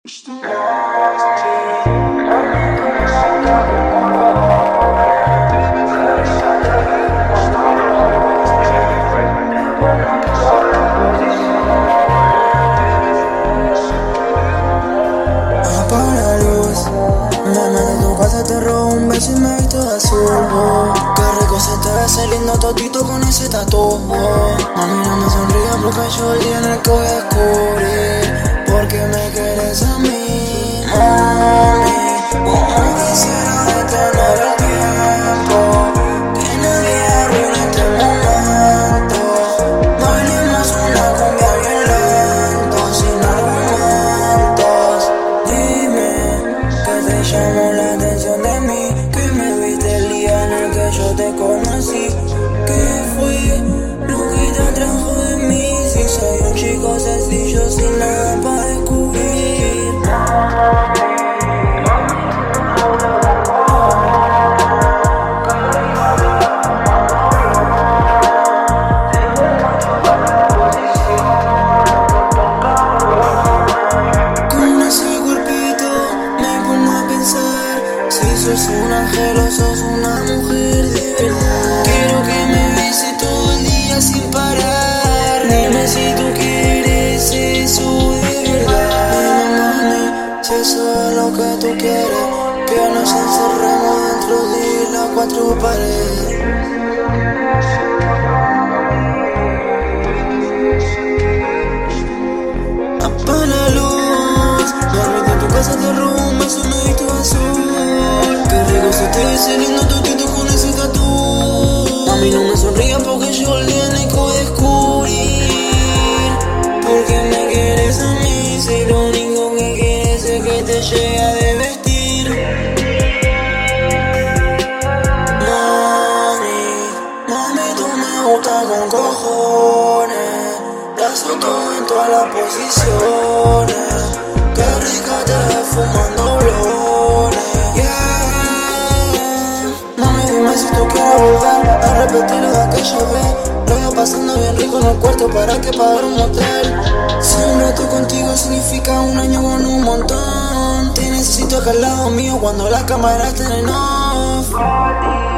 Apaga la luz, me meto en tu casa, te robo un beso y me visto de azul. Qué rico se te ve ese lindo totito con ese tatu. Mami, no me sonrías porque yo el día en el que voy a descubrir por qué me quieres a mí, mami. Como quisiera detener el tiempo, que nadie arruine este momento. Bailemos una cumbia bien lento, sin argumentos. Dime que te llamó la atención de mí, que me viste el día en el que yo te conocí. Que fui lo que te atrajo de mí, si soy un chico sencillo sin nada para descubrir. Con ese cuerpito me pongo a pensar si sos un ángel o sos una mujer de verdad. Quiero que me beses todo el día sin parar. Dime si tú quieres eso de verdad. Dime, mami, si eso es lo que tú quieres, que nos encerremos dentro de las cuatro paredes. Apaga la luz, me meto en tu casa, te robo un beso y me visto de azul. Qué rico se te ve ese lindo totito con ese tatu. Mami, no me sonrías porque yo el día en el que voy a descubrir por qué me quieres a mí, si lo único que quieres es que te llegue a vestir. Mami, tú me gustas con cojones, brazo todo en todas las posiciones. Qué rica te ves fumando blones, yeah. Mami, dime si tú quieres volver a repetir lo de aquella vez. Lo iba pasando bien rico en el cuarto, ¿para qué pagar un hotel? Si un rato contigo significa un año con un montón. Te necesito acá al lado mío cuando las cámaras estén en off.